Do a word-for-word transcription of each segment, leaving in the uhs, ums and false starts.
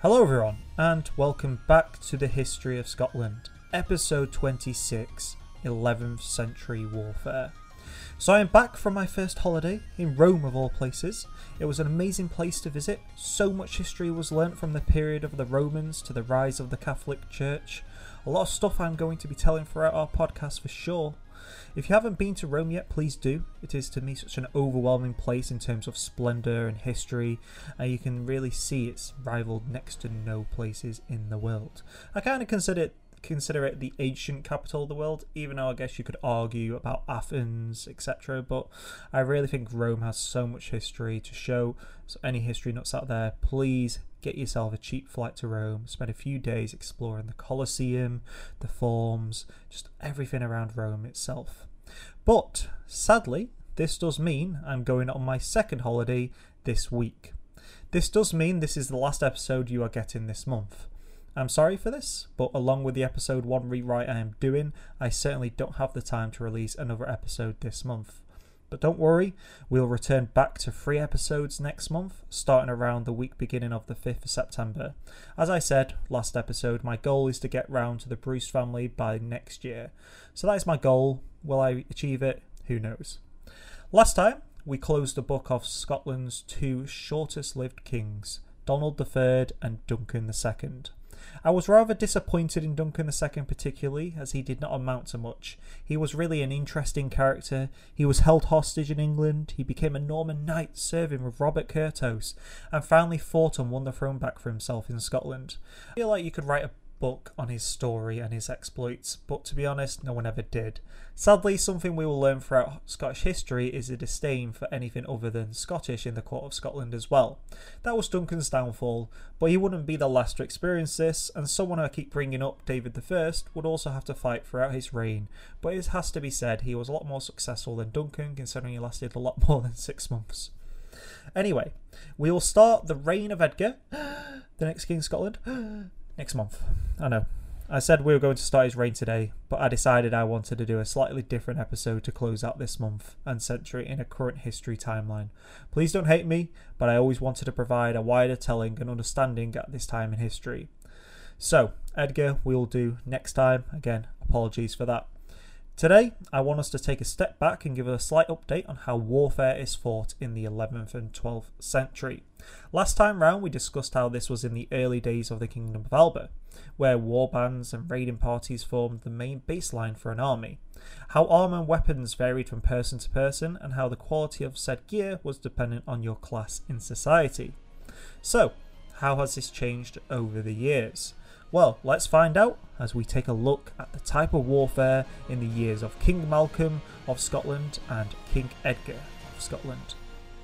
Hello everyone, and welcome back to the History of Scotland, episode twenty-six, eleventh Century Warfare. So I am back from my first holiday, in Rome of all places. It was an amazing place to visit. So much history was learnt from the period of the Romans to the rise of the Catholic Church. A lot of stuff I'm going to be telling throughout our podcast for sure. If you haven't been to Rome yet, please do. It is to me such an overwhelming place in terms of splendour and history, and you can really see it's rivaled next to no places in the world. I kind of consider it consider it the ancient capital of the world, even though I guess you could argue about Athens, et cetera. But I really think Rome has so much history to show. So any history nuts out there, please get yourself a cheap flight to Rome, spend a few days exploring the Colosseum, the forms, just everything around Rome itself. But sadly, this does mean I'm going on my second holiday this week. This does mean this is the last episode you are getting this month. I'm sorry for this, but along with the episode one rewrite I am doing, I certainly don't have the time to release another episode this month. But don't worry, we'll return back to three episodes next month, starting around the week beginning of the fifth of September. As I said last episode, my goal is to get round to the Bruce family by next year. So that is my goal. Will I achieve it? Who knows? Last time, we closed the book of Scotland's two shortest lived kings, Donald the Third and Duncan the Second. I was rather disappointed in Duncan the Second particularly, as he did not amount to much. He was really an interesting character. He was held hostage in England, he became a Norman knight serving with Robert Curthose, and finally fought and won the throne back for himself in Scotland. I feel like you could write a book on his story and his exploits, but to be honest, no one ever did. Sadly, something we will learn throughout Scottish history is a disdain for anything other than Scottish in the court of Scotland as well. That was Duncan's downfall, but he wouldn't be the last to experience this, and someone I keep bringing up, David the First, would also have to fight throughout his reign, but it has to be said he was a lot more successful than Duncan, considering he lasted a lot more than six months. Anyway, we will start the reign of Edgar, the next king of Scotland, next month. I know. I said we were going to start his reign today, but I decided I wanted to do a slightly different episode to close out this month and centre it in a current history timeline. Please don't hate me, but I always wanted to provide a wider telling and understanding at this time in history. So, Edgar we'll do next time. Again, apologies for that. Today, I want us to take a step back and give a slight update on how warfare is fought in the eleventh and twelfth century. Last time round, we discussed how this was in the early days of the Kingdom of Alba, where war bands and raiding parties formed the main baseline for an army, how armour and weapons varied from person to person, and how the quality of said gear was dependent on your class in society. So, how has this changed over the years? Well, let's find out as we take a look at the type of warfare in the years of King Malcolm of Scotland and King Edgar of Scotland.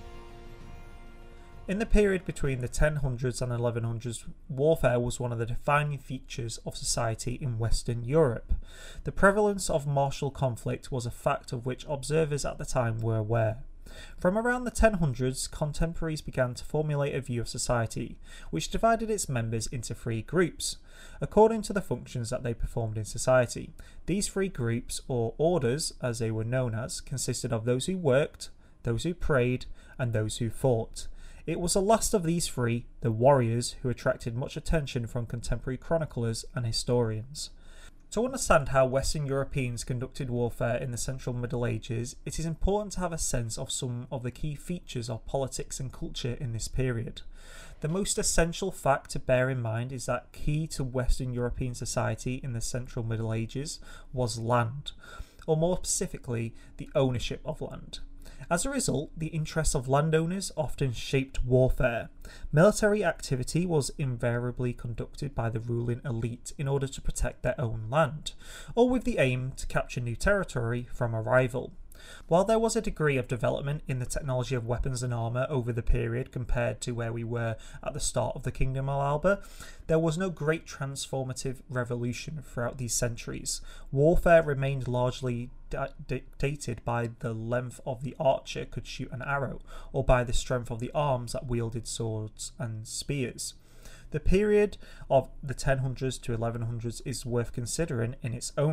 In the period between the ten hundreds and eleven hundreds, warfare was one of the defining features of society in Western Europe. The prevalence of martial conflict was a fact of which observers at the time were aware. From around the ten hundreds, contemporaries began to formulate a view of society, which divided its members into three groups, according to the functions that they performed in society. These three groups, or orders as they were known as, consisted of those who worked, those who prayed, and those who fought. It was the last of these three, the warriors, who attracted much attention from contemporary chroniclers and historians. To understand how Western Europeans conducted warfare in the Central Middle Ages, it is important to have a sense of some of the key features of politics and culture in this period. The most essential fact to bear in mind is that key to Western European society in the Central Middle Ages was land, or more specifically, the ownership of land. As a result, the interests of landowners often shaped warfare. Military activity was invariably conducted by the ruling elite in order to protect their own land, or with the aim to capture new territory from a rival. While there was a degree of development in the technology of weapons and armour over the period compared to where we were at the start of the Kingdom of Alba, there was no great transformative revolution throughout these centuries. Warfare remained largely dictated by the length of the archer could shoot an arrow, or by the strength of the arms that wielded swords and spears. The period of the ten hundreds to eleven hundreds is worth considering in its own right,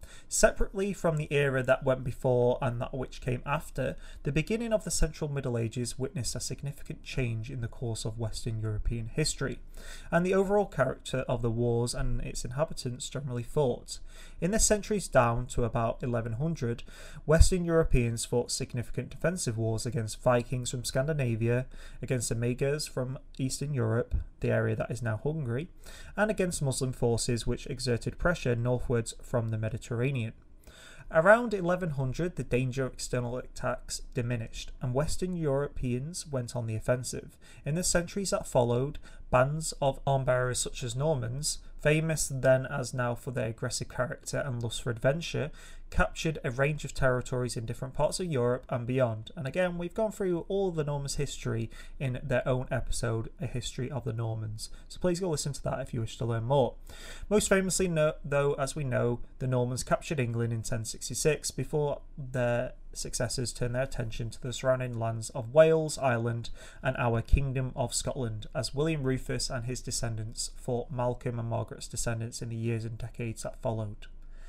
Separately from the era that went before and that which came after, the beginning of the Central Middle Ages witnessed a significant change in the course of Western European history, and the overall character of the wars and its inhabitants generally fought. In the centuries down to about eleven hundred, Western Europeans fought significant defensive wars against Vikings from Scandinavia, against the Magyars from Eastern Europe, the area that is now Hungary, and against Muslim forces which exerted pressure northwards from the Mediterranean. Around eleven hundred, the danger of external attacks diminished, and Western Europeans went on the offensive. In the centuries that followed, bands of arm-bearers such as Normans, famous then as now for their aggressive character and lust for adventure, captured a range of territories in different parts of Europe and beyond. And again, we've gone through all of the Normans' history in their own episode, A History of the Normans. So please go listen to that if you wish to learn more. Most famously, though, as we know, the Normans captured England in ten sixty-six before their successors turned their attention to the surrounding lands of Wales, Ireland, and our Kingdom of Scotland, as William Rufus and his descendants fought Malcolm and Margaret's descendants in the years and decades that followed.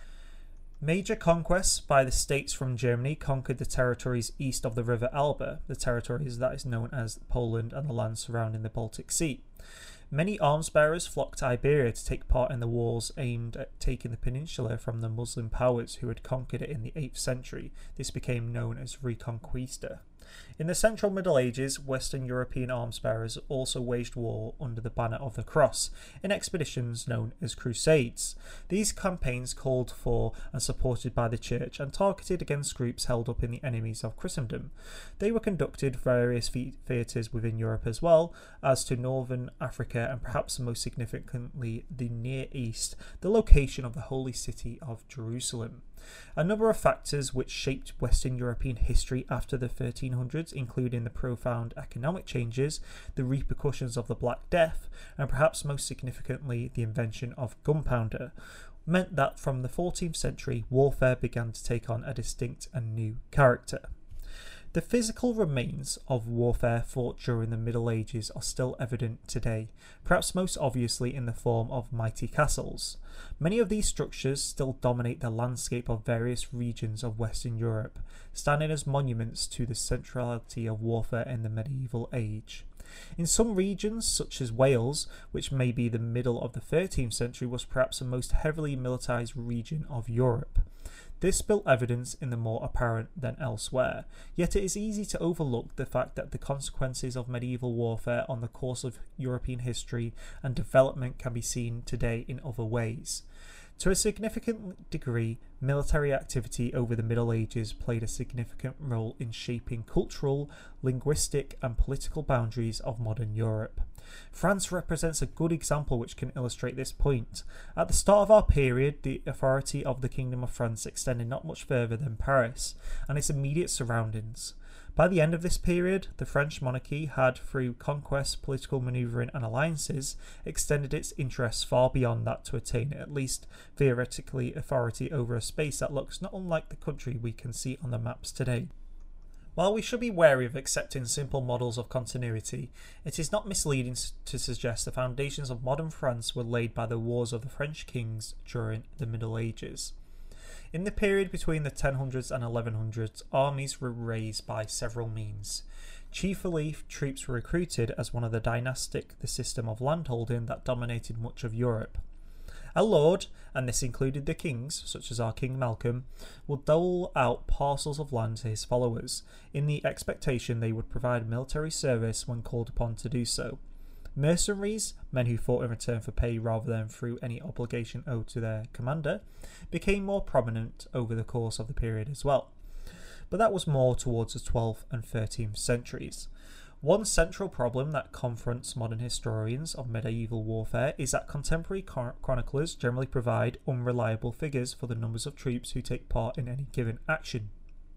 Major conquests by the states from Germany conquered the territories east of the River Elbe, the territories that is known as Poland and the land surrounding the Baltic Sea. Many arms-bearers flocked to Iberia to take part in the wars aimed at taking the peninsula from the Muslim powers who had conquered it in the eighth century. This became known as Reconquista. In the Central Middle Ages, Western European arms-bearers also waged war under the banner of the Cross in expeditions known as Crusades. These campaigns called for and supported by the Church and targeted against groups held up in the enemies of Christendom. They were conducted various theatres within Europe as well as to Northern Africa and perhaps most significantly the Near East, the location of the Holy City of Jerusalem. A number of factors which shaped Western European history after the thirteen hundreds, including the profound economic changes, the repercussions of the Black Death, and perhaps most significantly the invention of gunpowder, meant that from the fourteenth century warfare began to take on a distinct and new character. The physical remains of warfare fought during the Middle Ages are still evident today, perhaps most obviously in the form of mighty castles. Many of these structures still dominate the landscape of various regions of Western Europe, standing as monuments to the centrality of warfare in the medieval age. In some regions, such as Wales, which may be the middle of the thirteenth century, was perhaps the most heavily militarised region of Europe. This built evidence in the more apparent than elsewhere, yet it is easy to overlook the fact that the consequences of medieval warfare on the course of European history and development can be seen today in other ways. To a significant degree, military activity over the Middle Ages played a significant role in shaping cultural, linguistic, and political boundaries of modern Europe. France represents a good example which can illustrate this point. At the start of our period, the authority of the Kingdom of France extended not much further than Paris and its immediate surroundings. By the end of this period, the French monarchy had, through conquest, political manoeuvring and alliances, extended its interests far beyond that to attain at least theoretically authority over a space that looks not unlike the country we can see on the maps today. While we should be wary of accepting simple models of continuity, it is not misleading to suggest the foundations of modern France were laid by the wars of the French kings during the Middle Ages. In the period between the ten hundreds and eleven hundreds, armies were raised by several means. Chiefly, troops were recruited as one of the dynastic, the system of landholding that dominated much of Europe. A lord, and this included the kings, such as our King Malcolm, would dole out parcels of land to his followers, in the expectation they would provide military service when called upon to do so. Mercenaries, men who fought in return for pay rather than through any obligation owed to their commander, became more prominent over the course of the period as well. But that was more towards the twelfth and thirteenth centuries. One central problem that confronts modern historians of medieval warfare is that contemporary chroniclers generally provide unreliable figures for the numbers of troops who take part in any given action.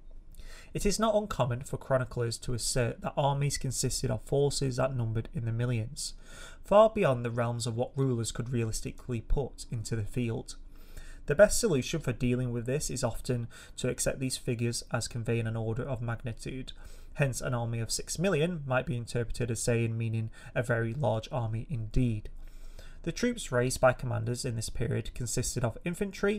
It is not uncommon for chroniclers to assert that armies consisted of forces that numbered in the millions, far beyond the realms of what rulers could realistically put into the field. The best solution for dealing with this is often to accept these figures as conveying an order of magnitude. Hence, an army of six million might be interpreted as saying meaning a very large army indeed. The troops raised by commanders in this period consisted of infantry,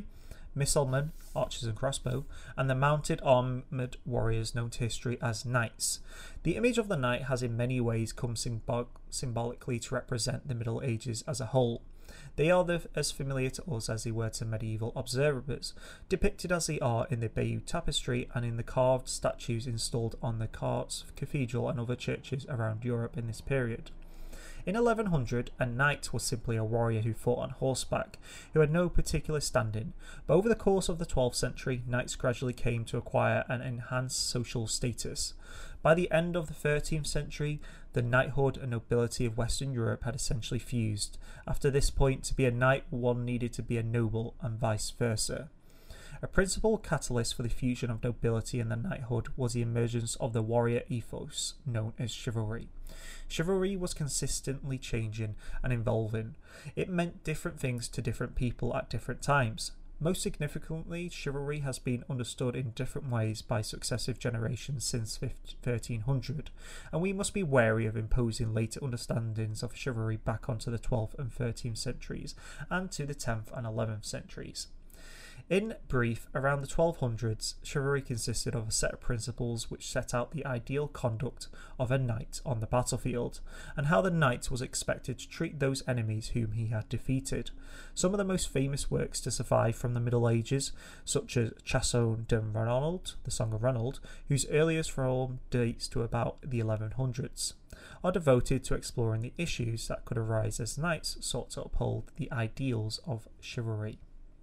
missilemen, archers and crossbow, and the mounted armoured warriors known to history as knights. The image of the knight has in many ways come symbol- symbolically to represent the Middle Ages as a whole. They are the, as familiar to us as they were to medieval observers, depicted as they are in the Bayeux Tapestry and in the carved statues installed on the Chartres Cathedral and other churches around Europe in this period. In eleven hundred, a knight was simply a warrior who fought on horseback, who had no particular standing, but over the course of the twelfth century, knights gradually came to acquire an enhanced social status. By the end of the thirteenth century, the knighthood and nobility of Western Europe had essentially fused. After this point, to be a knight, one needed to be a noble, and vice versa. A principal catalyst for the fusion of nobility and the knighthood was the emergence of the warrior ethos, known as chivalry. Chivalry was consistently changing and evolving. It meant different things to different people at different times. Most significantly, chivalry has been understood in different ways by successive generations since thirteen hundred, and we must be wary of imposing later understandings of chivalry back onto the twelfth and thirteenth centuries and to the tenth and eleventh centuries. In brief, around the twelve hundreds, chivalry consisted of a set of principles which set out the ideal conduct of a knight on the battlefield, and how the knight was expected to treat those enemies whom he had defeated. Some of the most famous works to survive from the Middle Ages, such as Chanson de Ronald, the Song of Ronald, whose earliest form dates to about the eleven hundreds, are devoted to exploring the issues that could arise as knights sought to uphold the ideals of chivalry.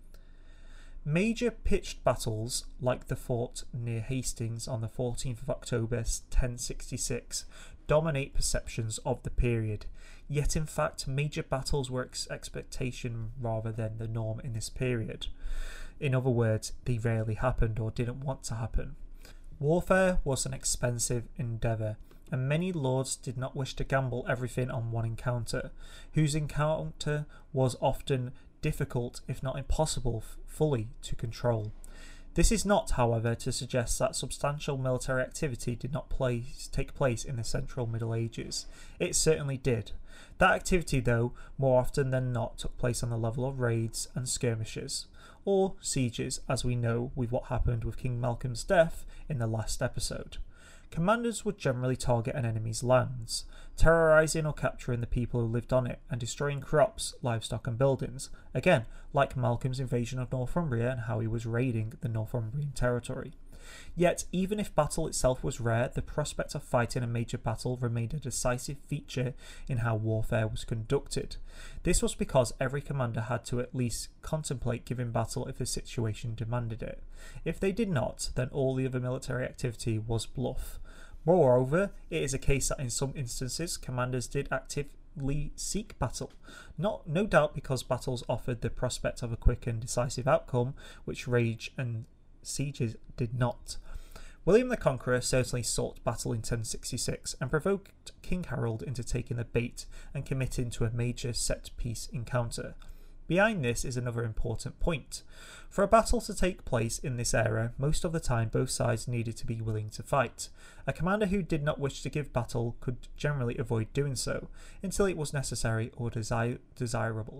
Major pitched battles, like the fort near Hastings on the fourteenth of October ten sixty-six, dominate perceptions of the period. Yet in fact, major battles were ex- expectation rather than the norm in this period. In other words, they rarely happened or didn't want to happen. Warfare was an expensive endeavour, and many lords did not wish to gamble everything on one encounter, whose encounter was often difficult, if not impossible, f- fully to control. This is not, however, to suggest that substantial military activity did not place, take place in the Central Middle Ages. It certainly did. That activity, though, more often than not took place on the level of raids and skirmishes, or sieges, as we know with what happened with King Malcolm's death in the last episode. Commanders would generally target an enemy's lands, terrorising or capturing the people who lived on it and destroying crops, livestock and buildings, again, like Malcolm's invasion of Northumbria and how he was raiding the Northumbrian territory. Yet, even if battle itself was rare, the prospect of fighting a major battle remained a decisive feature in how warfare was conducted. This was because every commander had to at least contemplate giving battle if the situation demanded it. If they did not, then all the other military activity was bluff. Moreover, it is a case that in some instances commanders did actively seek battle, not no doubt because battles offered the prospect of a quick and decisive outcome, which raids and sieges did not. William the Conqueror certainly sought battle in ten sixty-six and provoked King Harold into taking the bait and committing to a major set-piece encounter. Behind this is another important point. For a battle to take place in this era, most of the time both sides needed to be willing to fight. A commander who did not wish to give battle could generally avoid doing so, until it was necessary or desi- desirable.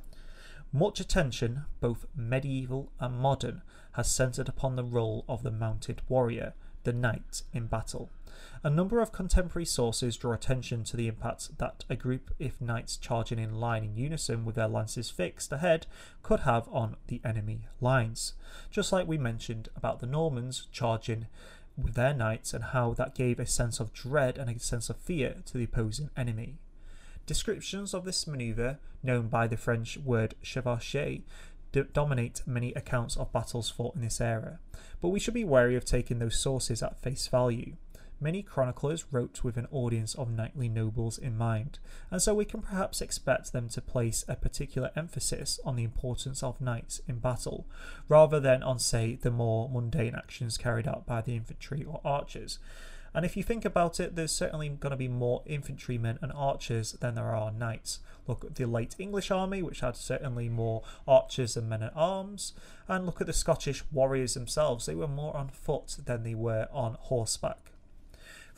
Much attention, both medieval and modern, has centred upon the role of the mounted warrior, the knight, in battle. A number of contemporary sources draw attention to the impact that a group of knights charging in line in unison with their lances fixed ahead could have on the enemy lines, just like we mentioned about the Normans charging with their knights and how that gave a sense of dread and a sense of fear to the opposing enemy. Descriptions of this manoeuvre, known by the French word chevaucher, do- dominate many accounts of battles fought in this era, but we should be wary of taking those sources at face value. Many chroniclers wrote with an audience of knightly nobles in mind, and so we can perhaps expect them to place a particular emphasis on the importance of knights in battle, rather than on, say, the more mundane actions carried out by the infantry or archers. And if you think about it, there's certainly going to be more infantrymen and archers than there are knights. Look at the late English army, which had certainly more archers and men-at-arms, and look at the Scottish warriors themselves. They were more on foot than they were on horseback.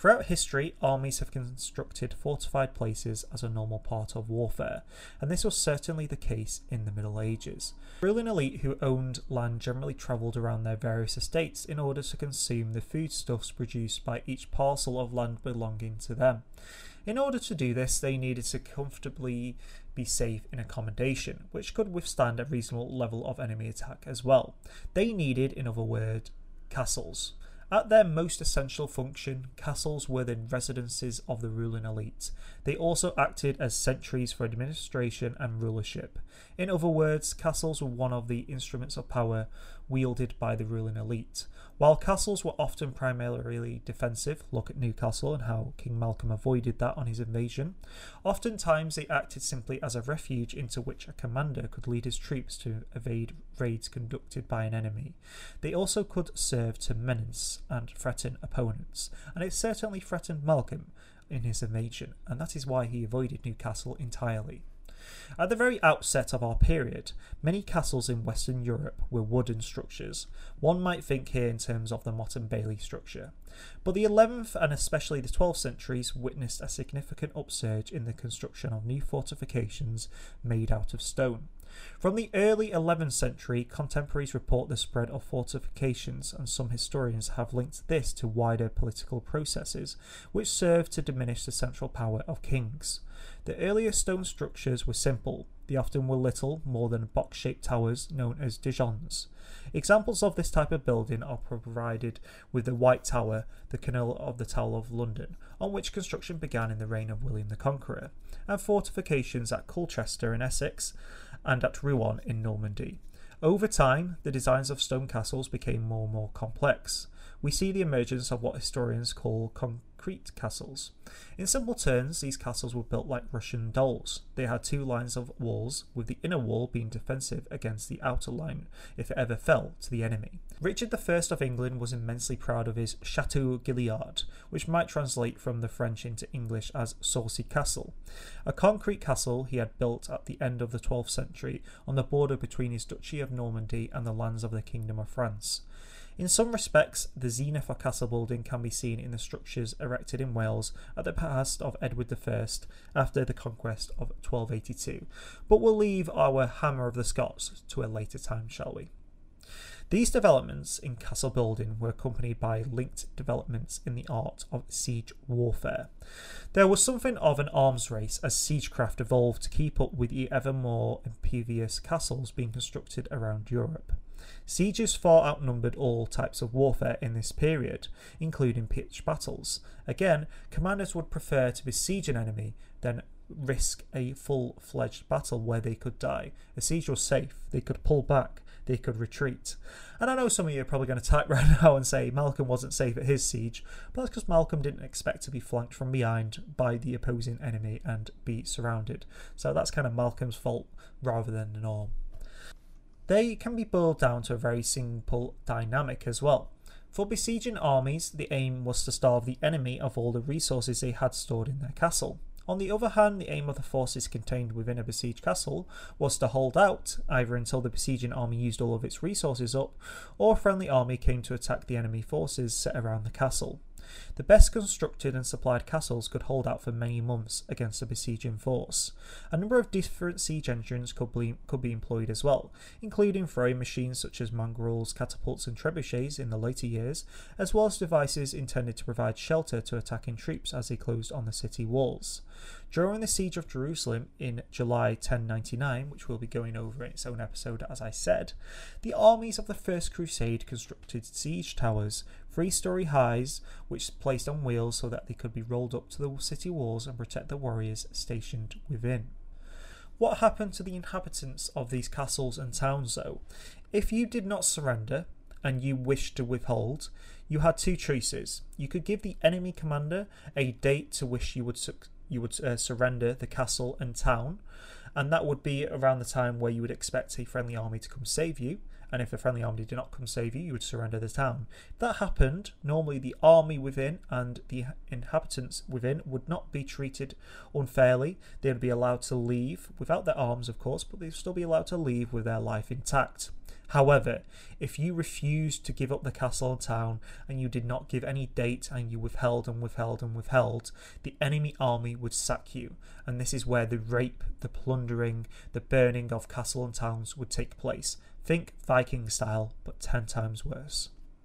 Throughout history, armies have constructed fortified places as a normal part of warfare, and this was certainly the case in the Middle Ages. The ruling elite who owned land generally travelled around their various estates in order to consume the foodstuffs produced by each parcel of land belonging to them. In order to do this, they needed to comfortably be safe in accommodation, which could withstand a reasonable level of enemy attack as well. They needed, in other words, castles. At their most essential function, castles were the residences of the ruling elite. They also acted as sentries for administration and rulership. In other words, castles were one of the instruments of power wielded by the ruling elite. While castles were often primarily defensive, look at Newcastle and how King Malcolm avoided that on his invasion, oftentimes they acted simply as a refuge into which a commander could lead his troops to evade raids conducted by an enemy. They also could serve to menace and threaten opponents, and it certainly threatened Malcolm in his invasion, and that is why he avoided Newcastle entirely. At the very outset of our period, many castles in Western Europe were wooden structures. One might think here in terms of the Motte and Bailey structure. But the eleventh and especially the twelfth centuries witnessed a significant upsurge in the construction of new fortifications made out of stone. From the early eleventh century, contemporaries report the spread of fortifications, and some historians have linked this to wider political processes, which served to diminish the central power of kings. The earlier stone structures were simple. They often were little more than box-shaped towers known as donjons. Examples of this type of building are provided with the White Tower, the kernel of the Tower of London, on which construction began in the reign of William the Conqueror, and fortifications at Colchester in Essex and at Rouen in Normandy. Over time, the designs of stone castles became more and more complex. We see the emergence of what historians call concrete castles. In simple terms, these castles were built like Russian dolls. They had two lines of walls, with the inner wall being defensive against the outer line if it ever fell to the enemy. Richard the First of England was immensely proud of his Chateau Gilliard, which might translate from the French into English as Saucy Castle, a concrete castle he had built at the end of the twelfth century on the border between his Duchy of Normandy and the lands of the Kingdom of France. In some respects, the zenith of castle building can be seen in the structures erected in Wales at the behest of Edward the First after the conquest of twelve eighty-two, but we'll leave our Hammer of the Scots to a later time, shall we? These developments in castle building were accompanied by linked developments in the art of siege warfare. There was something of an arms race as siegecraft evolved to keep up with the ever more impervious castles being constructed around Europe. Sieges far outnumbered all types of warfare in this period, including pitched battles. Again, commanders would prefer to besiege an enemy than risk a full-fledged battle where they could die. A siege was safe, they could pull back, they could retreat. And I know some of you are probably going to type right now and say Malcolm wasn't safe at his siege, but that's because Malcolm didn't expect to be flanked from behind by the opposing enemy and be surrounded. So that's kind of Malcolm's fault rather than the norm. They can be boiled down to a very simple dynamic as well. For besieging armies, the aim was to starve the enemy of all the resources they had stored in their castle. On the other hand, the aim of the forces contained within a besieged castle was to hold out, either until the besieging army used all of its resources up, or a friendly army came to attack the enemy forces set around the castle. The best constructed and supplied castles could hold out for many months against a besieging force. A number of different siege engines could be, could be employed as well, including throwing machines such as mongrels, catapults and trebuchets in the later years, as well as devices intended to provide shelter to attacking troops as they closed on the city walls. During the siege of Jerusalem in July ten ninety-nine, which we'll be going over in its own episode as I said, the armies of the First Crusade constructed siege towers, three-storey highs, which placed on wheels so that they could be rolled up to the city walls and protect the warriors stationed within. What happened to the inhabitants of these castles and towns though? If you did not surrender and you wished to withhold, you had two choices. You could give the enemy commander a date to which you would su- you would uh, surrender the castle and town, and that would be around the time where you would expect a friendly army to come save you, and if the friendly army did not come save you, you would surrender the town. If that happened, normally the army within and the inhabitants within would not be treated unfairly. They would be allowed to leave, without their arms of course, but they'd still be allowed to leave with their life intact. However, if you refused to give up the castle and town, and you did not give any date, and you withheld and withheld and withheld, the enemy army would sack you, and this is where the rape, the plundering, the burning of castle and towns would take place. Think Viking style, but ten times worse.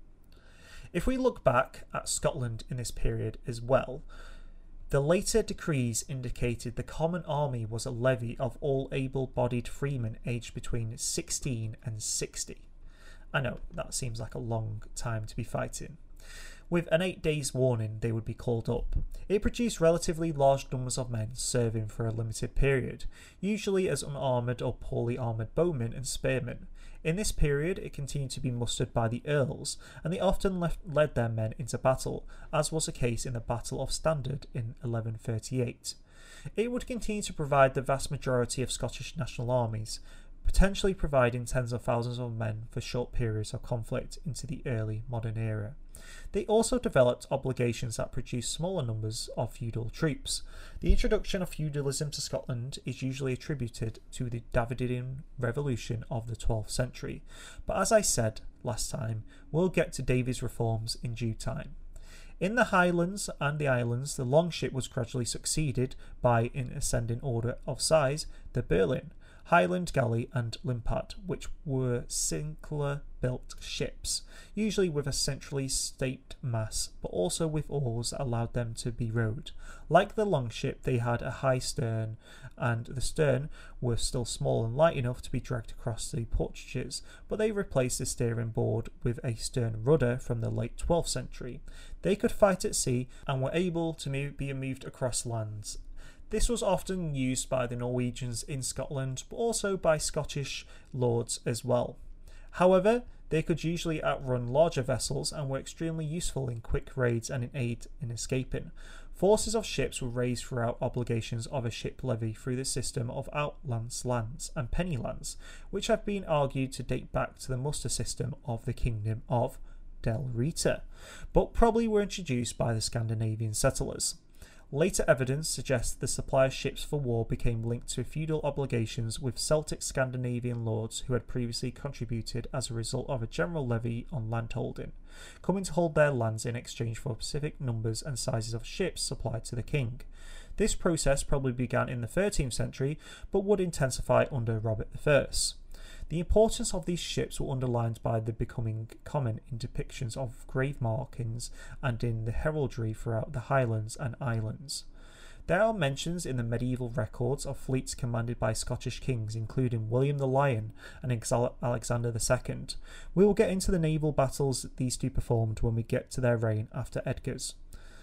If we look back at Scotland in this period as well, the later decrees indicated the common army was a levy of all able-bodied freemen aged between sixteen and sixty. I know, that seems like a long time to be fighting. With an eight days warning, they would be called up. It produced relatively large numbers of men serving for a limited period, usually as unarmoured or poorly armoured bowmen and spearmen. In this period, it continued to be mustered by the earls, and they often left, led their men into battle, as was the case in the Battle of Standard in eleven thirty-eight. It would continue to provide the vast majority of Scottish national armies, potentially providing tens of thousands of men for short periods of conflict into the early modern era. They also developed obligations that produced smaller numbers of feudal troops. The introduction of feudalism to Scotland is usually attributed to the Davidian Revolution of the twelfth century, but as I said last time, we'll get to David's reforms in due time. In the Highlands and the Islands, the longship was gradually succeeded by, in ascending order of size, the Berlin, Highland Galley and Limpad, which were singular-built ships, usually with a centrally staped mast, but also with oars that allowed them to be rowed. Like the longship, they had a high stern, and the stern were still small and light enough to be dragged across the portages, but they replaced the steering board with a stern rudder from the late twelfth century. They could fight at sea and were able to move, be moved across lands. This was often used by the Norwegians in Scotland, but also by Scottish lords as well. However, they could usually outrun larger vessels and were extremely useful in quick raids and in aid in escaping. Forces of ships were raised throughout obligations of a ship levy through the system of outlands lands and penny lands, which have been argued to date back to the muster system of the Kingdom of Del Rita, but probably were introduced by the Scandinavian settlers. Later evidence suggests the supply of ships for war became linked to feudal obligations with Celtic Scandinavian lords who had previously contributed as a result of a general levy on landholding, coming to hold their lands in exchange for specific numbers and sizes of ships supplied to the king. This process probably began in the thirteenth century, but would intensify under Robert the First. The importance of these ships were underlined by the becoming common in depictions of grave markings and in the heraldry throughout the Highlands and Islands. There are mentions in the medieval records of fleets commanded by Scottish kings, including William the Lion and Alexander the Second. We will get into the naval battles that these two performed when we get to their reign after Edgar's.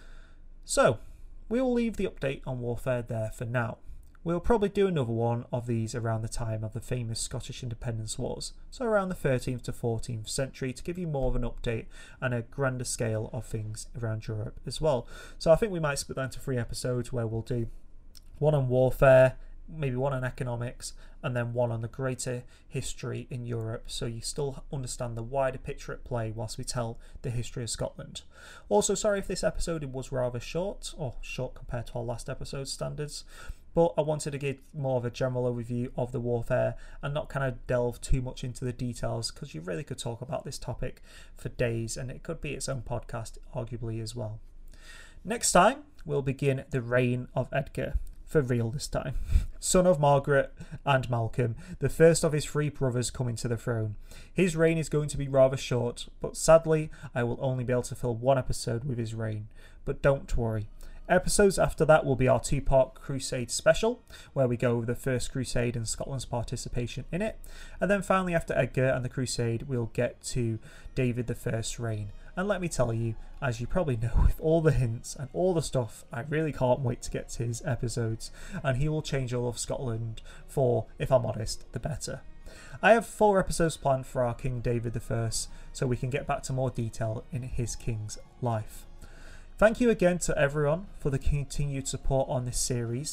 So, we will leave the update on warfare there for now. We'll probably do another one of these around the time of the famous Scottish Independence Wars, so around the thirteenth to fourteenth century, to give you more of an update and a grander scale of things around Europe as well. So I think we might split that into three episodes where we'll do one on warfare, maybe one on economics, and then one on the greater history in Europe, so you still understand the wider picture at play whilst we tell the history of Scotland. Also, sorry if this episode was rather short, or short compared to our last episode's standards, but I wanted to give more of a general overview of the warfare and not kind of delve too much into the details, because you really could talk about this topic for days and it could be its own podcast arguably as well. Next time we'll begin the reign of Edgar, for real this time, son of Margaret and Malcolm, the first of his three brothers coming to the throne. His reign is going to be rather short, but sadly I will only be able to fill one episode with his reign, but don't worry. Episodes after that will be our two-part Crusade special, where we go over the First Crusade and Scotland's participation in it. And then finally, after Edgar and the Crusade, we'll get to David the First's reign. And let me tell you, as you probably know, with all the hints and all the stuff, I really can't wait to get to his episodes. And he will change all of Scotland for, if I'm honest, the better. I have four episodes planned for our King David the First, so we can get back to more detail in his king's life. Thank you again to everyone for the continued support on this series.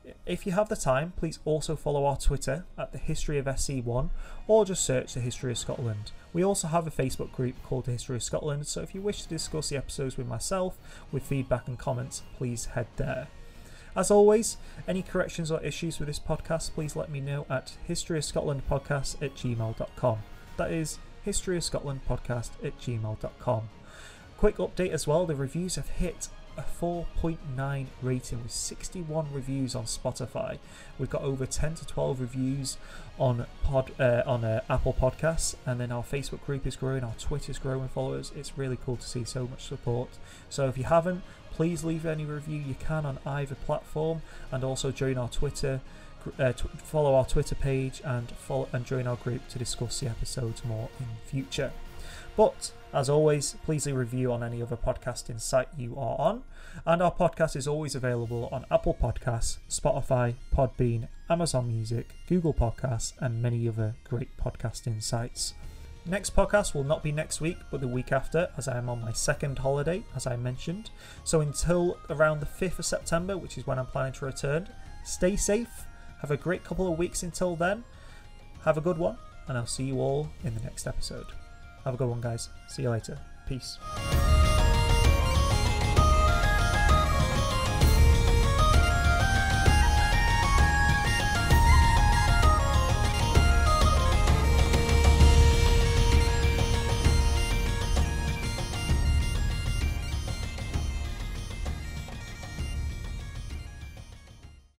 if you have the time, please also follow our Twitter at the History of S C one, or just search the History of Scotland. We also have a Facebook group called the History of Scotland, so if you wish to discuss the episodes with myself, with feedback and comments, please head there. As always, any corrections or issues with this podcast, please let me know at history of scotland podcast at gmail dot com. That is history of scotland podcast at gmail dot com. Quick update as well, the reviews have hit a four point nine rating with sixty-one reviews on Spotify. We've got over ten to twelve reviews on pod uh, on uh, Apple Podcasts, and then our Facebook group is growing, our Twitter's growing followers. It's really cool to see so much support. So if you haven't, please leave any review you can on either platform, and also join our Twitter, uh, t- follow our Twitter page, and follow and join our group to discuss the episodes more in future. But as always, please leave a review on any other podcasting site you are on. And our podcast is always available on Apple Podcasts, Spotify, Podbean, Amazon Music, Google Podcasts, and many other great podcasting sites. Next podcast will not be next week, but the week after, as I am on my second holiday, as I mentioned. So until around the fifth of September, which is when I'm planning to return, stay safe, have a great couple of weeks until then, have a good one, and I'll see you all in the next episode. Have a good one, guys. See you later. Peace.